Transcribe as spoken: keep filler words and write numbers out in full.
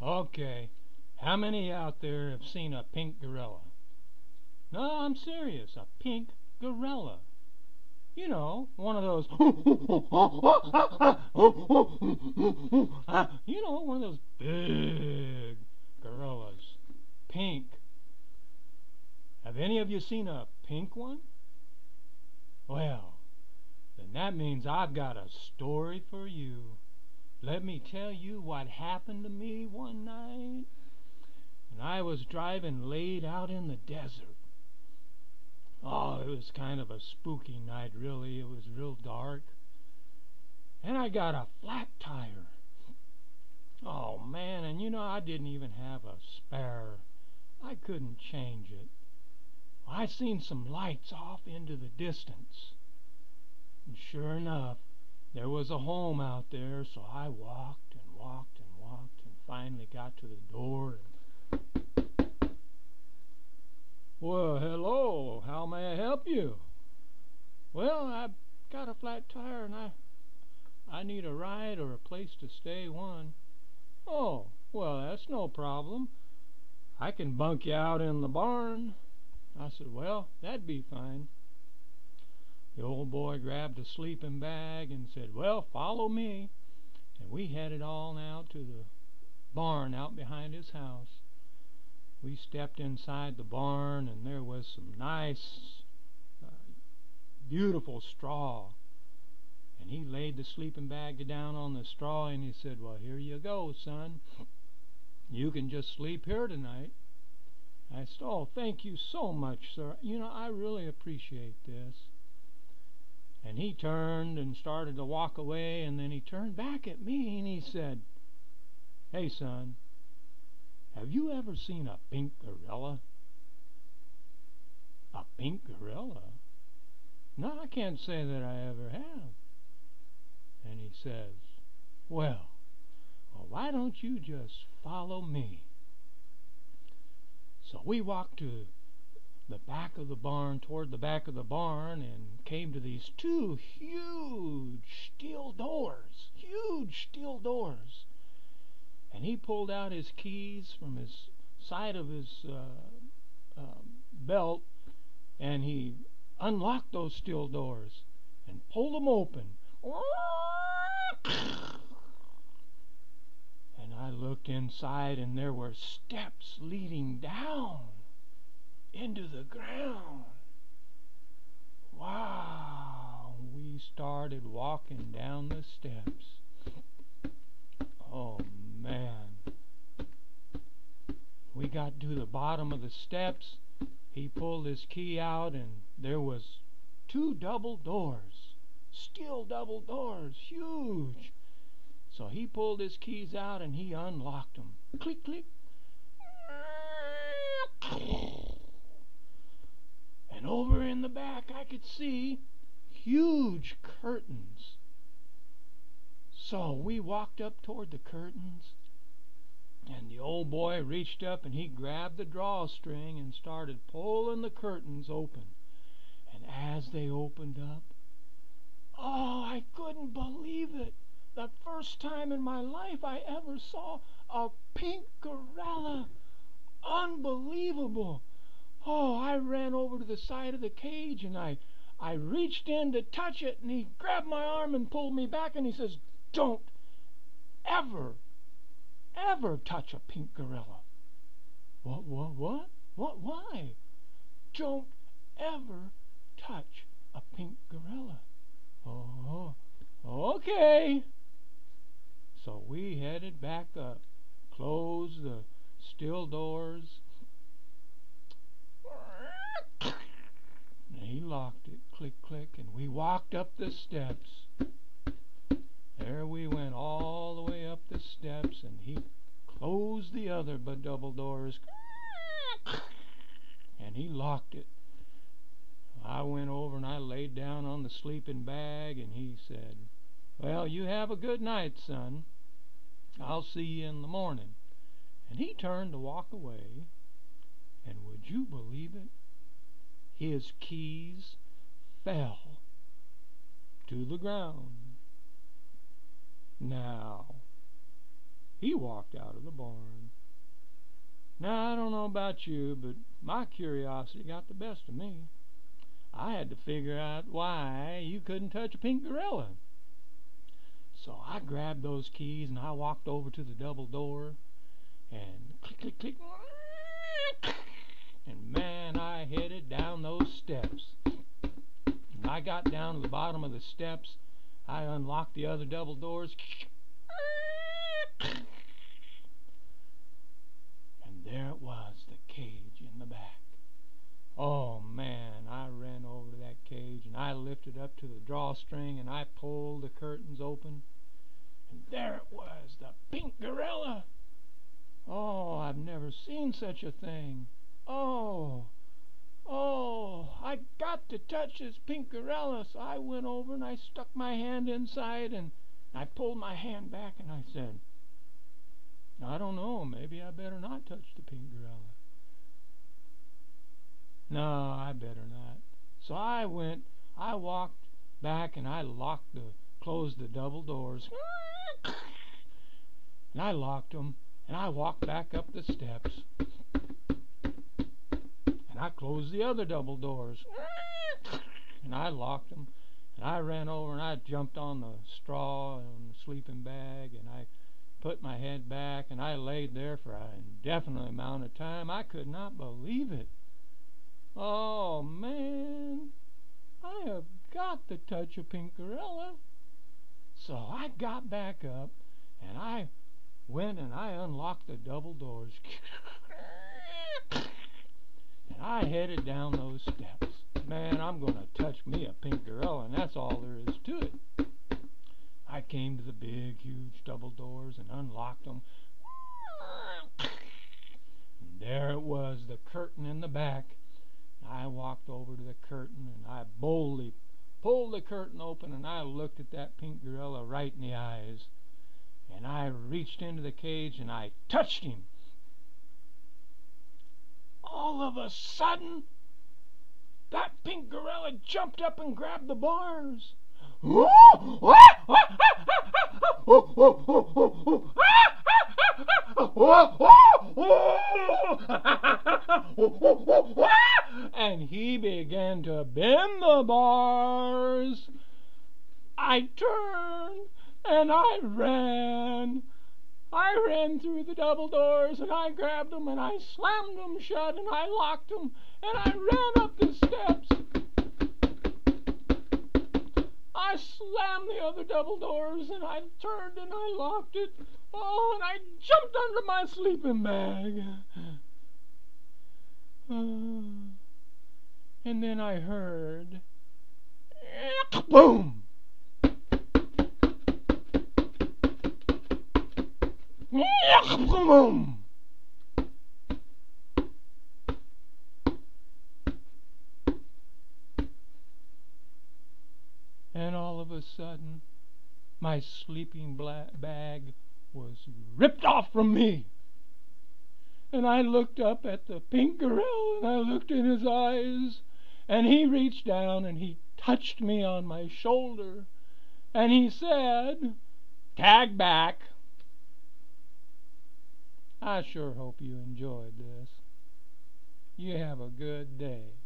Okay, how many out there have seen a pink gorilla? No, I'm serious, a pink gorilla. You know, one of those, you know, one of those big gorillas. Pink. Have any of you seen a pink one? Well, then that means I've got a story for you. Let me tell you what happened to me one night. And I was driving late out in the desert. Oh, it was kind of a spooky night, really. It was real dark. And I got a flat tire. Oh, man, and you know, I didn't even have a spare. I couldn't change it. I seen some lights off into the distance. And sure enough, there was a home out there, so I walked and walked and walked and finally got to the door and well, hello, how may I help you? Well, I've got a flat tire and I I need a ride or a place to stay one. Oh, well, that's no problem. I can bunk you out in the barn. I said, well, that'd be fine. The old boy grabbed a sleeping bag and said, well, follow me. And we headed on out to the barn out behind his house. We stepped inside the barn, and there was some nice, uh, beautiful straw. And he laid the sleeping bag down on the straw, and he said, well, here you go, son. You can just sleep here tonight. I said, oh, thank you so much, sir. You know, I really appreciate this. And he turned and started to walk away, and then he turned back at me, and he said, hey, son, have you ever seen a pink gorilla? A pink gorilla? No, I can't say that I ever have. And he says, well, well, why don't you just follow me? So we walked to the back of the barn, toward the back of the barn, and came to these two huge steel doors, huge steel doors. And he pulled out his keys from his side of his uh, uh, belt, and he unlocked those steel doors and pulled them open. And I looked inside, and there were steps leading down into the ground. Wow! We started walking down the steps. Oh, man. We got to the bottom of the steps. He pulled his key out, and there was two double doors. Steel double doors. Huge. So he pulled his keys out, and he unlocked them. Click, click. And over in the back, I could see huge curtains. So we walked up toward the curtains, and the old boy reached up and he grabbed the drawstring and started pulling the curtains open. And as they opened up, oh, I couldn't believe it. The first time in my life I ever saw a pink gorilla. Unbelievable. Oh, I ran over to the side of the cage and I, I reached in to touch it, and he grabbed my arm and pulled me back, and he says, don't ever, ever touch a pink gorilla. What, what, what? What, why? Don't ever touch a pink gorilla. Oh, okay. So we headed back up, closed the steel doors, and he locked it, click, click, and we walked up the steps. There we went all the way up the steps, and he closed the other but double doors, and he locked it. I went over and I laid down on the sleeping bag, and he said, well, you have a good night, son. I'll see you in the morning. And he turned to walk away, and would you believe it? His keys fell to the ground. Now, he walked out of the barn. Now, I don't know about you, but my curiosity got the best of me. I had to figure out why you couldn't touch a pink gorilla. So I grabbed those keys and I walked over to the double door and click, click, click. And man, I headed down those steps. And I got down to the bottom of the steps. I unlocked the other double doors. And there it was, the cage in the back. Oh man, I ran over to that cage and I lifted up to the drawstring and I pulled the curtains open. And there it was, the pink gorilla. Oh, I've never seen such a thing. Oh, oh, I got to touch this pink gorilla. So I went over and I stuck my hand inside and I pulled my hand back and I said, I don't know, maybe I better not touch the pink gorilla. No, I better not. So I went, I walked back and I locked the, closed the double doors. And I locked them and I walked back up the steps. And I closed the other double doors. And I locked them. And I ran over and I jumped on the straw and the sleeping bag and I put my head back and I laid there for an indefinite amount of time. I could not believe it. Oh man, I have got to touch a pink gorilla. So I got back up and I went and I unlocked the double doors. And I headed down those steps. Man, I'm going to touch me a pink gorilla, and that's all there is to it. I came to the big, huge double doors and unlocked them. And there it was, the curtain in the back. I walked over to the curtain and I boldly pulled the curtain open and I looked at that pink gorilla right in the eyes. And I reached into the cage and I touched him. All of a sudden, that pink gorilla jumped up and grabbed the bars. And he began to bend the bars. I turned and I ran. I ran through the double doors and I grabbed them and I slammed them shut and I locked them and I ran up the steps. I slammed the other double doors and I turned and I locked it. Oh, and I jumped under my sleeping bag. Uh, and then I heard, boom! Boom! And all of a sudden, my sleeping bag was ripped off from me. And I looked up at the pink gorilla and I looked in his eyes. And he reached down and he touched me on my shoulder. And he said, "Tag back." I sure hope you enjoyed this. You have a good day.